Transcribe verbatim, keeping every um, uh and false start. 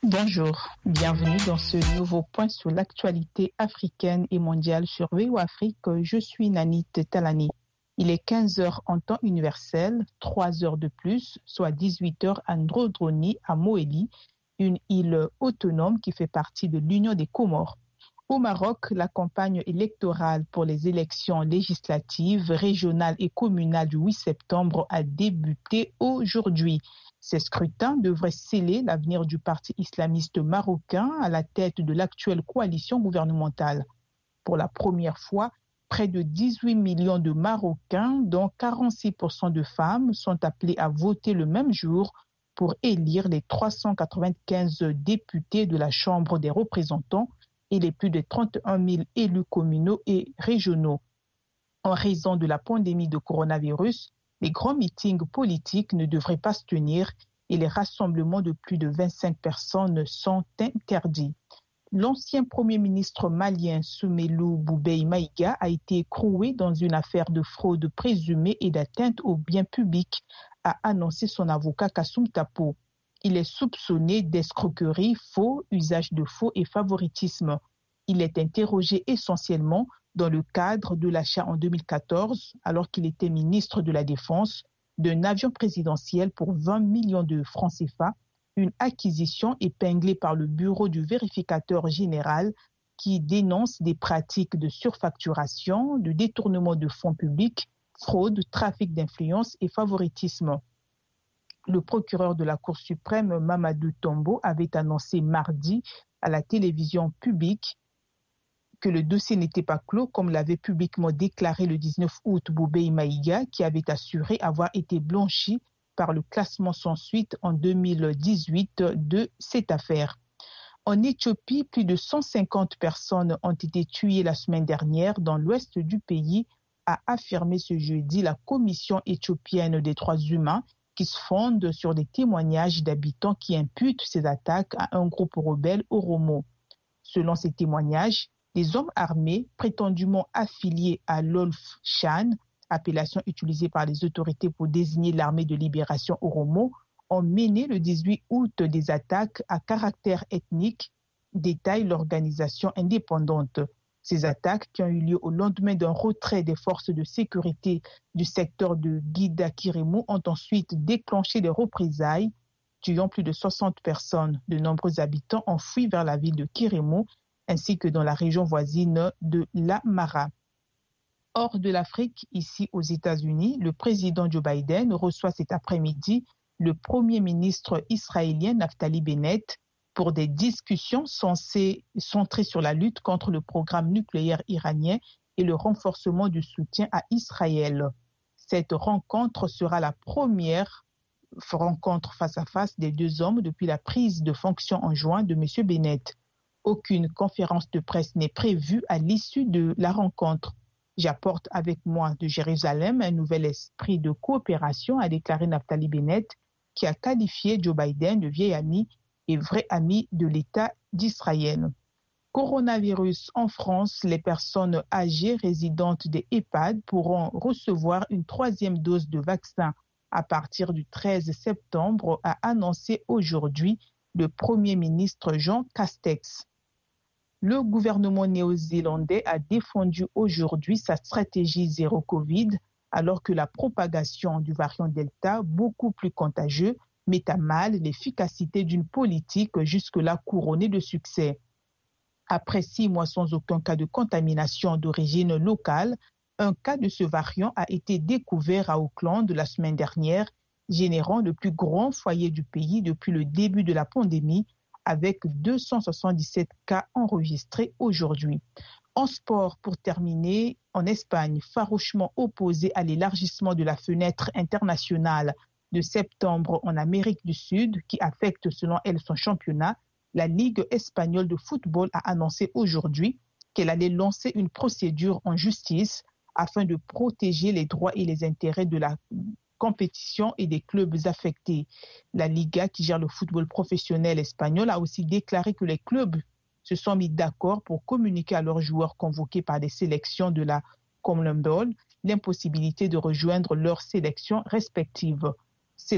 Bonjour, bienvenue dans ce nouveau point sur l'actualité africaine et mondiale sur V O Afrique. Je suis Nanit Talani. Il est quinze heures en temps universel, trois heures de plus, soit dix-huit heures à Ndrodroni, à Moélie, une île autonome qui fait partie de l'Union des Comores. Au Maroc, la campagne électorale pour les élections législatives, régionales et communales du huit septembre a débuté aujourd'hui. Ces scrutins devraient sceller l'avenir du parti islamiste marocain à la tête de l'actuelle coalition gouvernementale. Pour la première fois, près de dix-huit millions de Marocains, dont quarante-six pour cent de femmes, sont appelés à voter le même jour pour élire les trois cent quatre-vingt-quinze députés de la Chambre des représentants et les plus de trente et un mille élus communaux et régionaux. En raison de la pandémie de coronavirus, les grands meetings politiques ne devraient pas se tenir et les rassemblements de plus de vingt-cinq personnes sont interdits. L'ancien premier ministre malien Soumelou Boubèye Maïga a été écroué dans une affaire de fraude présumée et d'atteinte aux biens publics, a annoncé son avocat Kassoum Tapo. Il est soupçonné d'escroquerie, faux, usage de faux et favoritisme. Il est interrogé essentiellement dans le cadre de l'achat en deux mille quatorze, alors qu'il était ministre de la Défense, d'un avion présidentiel pour vingt millions de francs C F A, une acquisition épinglée par le bureau du vérificateur général qui dénonce des pratiques de surfacturation, de détournement de fonds publics, fraude, trafic d'influence et favoritisme. Le procureur de la Cour suprême, Mamadou Tombo, avait annoncé mardi à la télévision publique que le dossier n'était pas clos, comme l'avait publiquement déclaré le dix-neuf août Boubèye Maïga, qui avait assuré avoir été blanchi par le classement sans suite en deux mille dix-huit de cette affaire. En Éthiopie, plus de cent cinquante personnes ont été tuées la semaine dernière dans l'ouest du pays, a affirmé ce jeudi la Commission éthiopienne des droits humains, qui se fonde sur des témoignages d'habitants qui imputent ces attaques à un groupe rebelle Oromo. Selon ces témoignages, des hommes armés prétendument affiliés à l'Olf-Shan, appellation utilisée par les autorités pour désigner l'armée de libération Oromo, ont mené le dix-huit août des attaques à caractère ethnique, détaille l'organisation indépendante. Ces attaques, qui ont eu lieu au lendemain d'un retrait des forces de sécurité du secteur de Guida-Kiremu, ont ensuite déclenché des représailles, tuant plus de soixante personnes. De nombreux habitants ont fui vers la ville de Kiremu, ainsi que dans la région voisine de l'Amara. Hors de l'Afrique, ici aux États-Unis, le président Joe Biden reçoit cet après-midi le premier ministre israélien Naftali Bennett pour des discussions censées centrées sur la lutte contre le programme nucléaire iranien et le renforcement du soutien à Israël. Cette rencontre sera la première rencontre face à face des deux hommes depuis la prise de fonction en juin de M. Bennett. Aucune conférence de presse n'est prévue à l'issue de la rencontre. J'apporte avec moi de Jérusalem un nouvel esprit de coopération, a déclaré Naftali Bennett, qui a qualifié Joe Biden de vieil ami et vrai ami de l'État d'Israël. Coronavirus en France, les personnes âgées résidentes des EHPAD pourront recevoir une troisième dose de vaccin à partir du treize septembre, a annoncé aujourd'hui le Premier ministre Jean Castex. Le gouvernement néo-zélandais a défendu aujourd'hui sa stratégie zéro Covid, alors que la propagation du variant Delta, beaucoup plus contagieux, met à mal l'efficacité d'une politique jusque-là couronnée de succès. Après six mois sans aucun cas de contamination d'origine locale, un cas de ce variant a été découvert à Auckland la semaine dernière, générant le plus grand foyer du pays depuis le début de la pandémie, avec deux cent soixante-dix-sept cas enregistrés aujourd'hui. En sport, pour terminer, en Espagne, farouchement opposée à l'élargissement de la fenêtre internationale de septembre en Amérique du Sud, qui affecte selon elle son championnat, la Ligue espagnole de football a annoncé aujourd'hui qu'elle allait lancer une procédure en justice afin de protéger les droits et les intérêts de la compétition et des clubs affectés. La Liga, qui gère le football professionnel espagnol, a aussi déclaré que les clubs se sont mis d'accord pour communiquer à leurs joueurs convoqués par des sélections de la CONMEBOL l'impossibilité de rejoindre leurs sélections respectives.